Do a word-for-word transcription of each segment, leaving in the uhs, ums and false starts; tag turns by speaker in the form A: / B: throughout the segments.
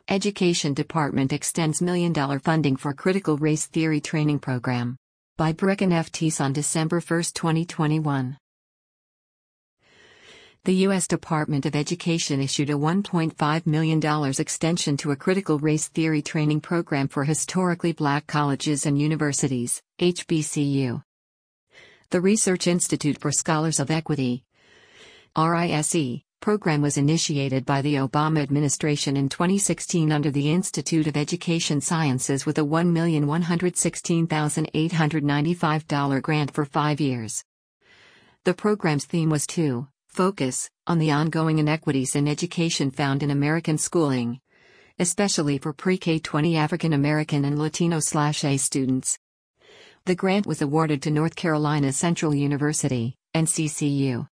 A: Education Department extends million dollar funding for critical race theory training program. By Brecken F. Teese on December first, twenty twenty-one. The U S Department of Education issued a one point five million dollars extension to a critical race theory training program for historically black colleges and universities, H B C U. The Research Institute for Scholars of Equity (RISE) program was initiated by the Obama administration in twenty sixteen under the Institute of Education Sciences with a one million one hundred sixteen thousand eight hundred ninety-five dollars grant for five years. The program's theme was to focus on the ongoing inequities in education found in American schooling, especially for pre-K twenty African American and Latino/A students. The grant was awarded to North Carolina Central University, N C C U.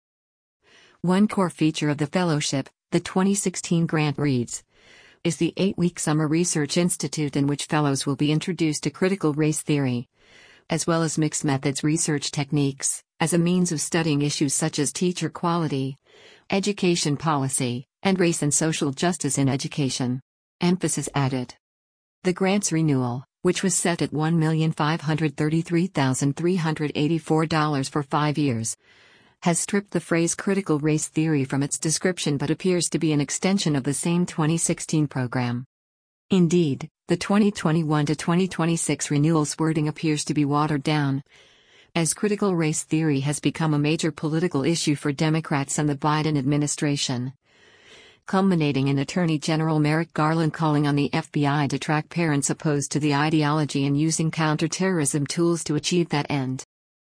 A: One core feature of the fellowship, the twenty sixteen grant reads, is the eight-week Summer Research Institute in which fellows will be introduced to critical race theory, as well as mixed methods research techniques, as a means of studying issues such as teacher quality, education policy, and race and social justice in education. Emphasis added. The grant's renewal, which was set at one million five hundred thirty-three thousand three hundred eighty-four dollars for five years, has stripped the phrase critical race theory from its description but appears to be an extension of the same twenty sixteen program. Indeed, the twenty twenty-one to twenty twenty-six renewal's wording appears to be watered down, as critical race theory has become a major political issue for Democrats and the Biden administration, culminating in Attorney General Merrick Garland calling on the F B I to track parents opposed to the ideology and using counterterrorism tools to achieve that end.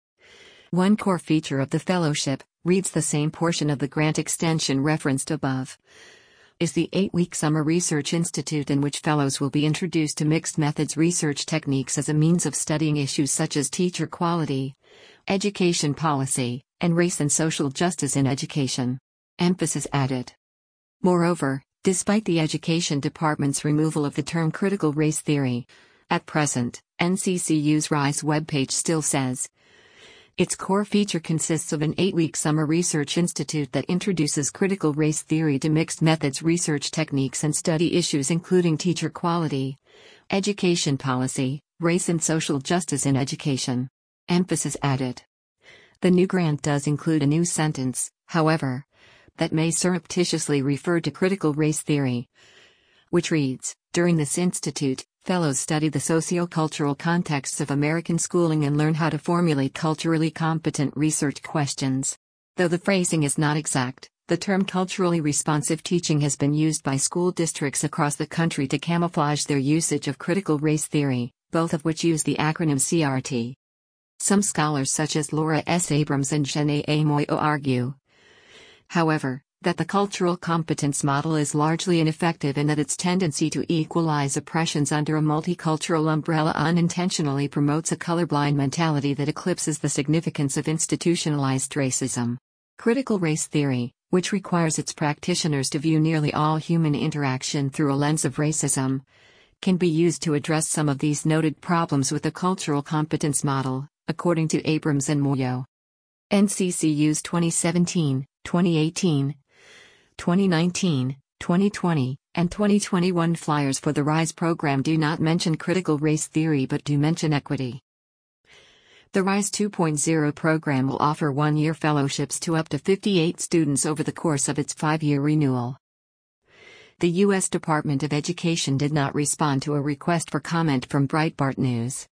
A: One core feature of the fellowship, reads the same portion of the grant extension referenced above, is the eight-week Summer Research Institute in which fellows will be introduced to mixed methods research techniques as a means of studying issues such as teacher quality, education policy, and race and social justice in education. Emphasis added. Moreover, despite the Education Department's removal of the term critical race theory, at present, N C C U's RISE webpage still says, its core feature consists of an eight-week Summer Research Institute that introduces critical race theory to mixed methods research techniques and study issues including teacher quality, education policy, race and social justice in education. Emphasis added. The new grant does include a new sentence, however, that may surreptitiously refer to critical race theory, which reads, during this institute, fellows study the socio-cultural contexts of American schooling and learn how to formulate culturally competent research questions. Though the phrasing is not exact, the term culturally responsive teaching has been used by school districts across the country to camouflage their usage of critical race theory, both of which use the acronym C R T. Some scholars such as Laura S. Abrams and Jenna A. Moyo argue, however, that the cultural competence model is largely ineffective and that its tendency to equalize oppressions under a multicultural umbrella unintentionally promotes a colorblind mentality that eclipses the significance of institutionalized racism. Critical race theory, which requires its practitioners to view nearly all human interaction through a lens of racism, can be used to address some of these noted problems with the cultural competence model, according to Abrams and Moyo. N C C U's twenty seventeen, twenty eighteen, twenty nineteen, twenty twenty, and twenty twenty-one flyers for the RISE program do not mention critical race theory but do mention equity. The RISE two point oh program will offer one-year fellowships to up to fifty-eight students over the course of its five-year renewal. The U S Department of Education did not respond to a request for comment from Breitbart News.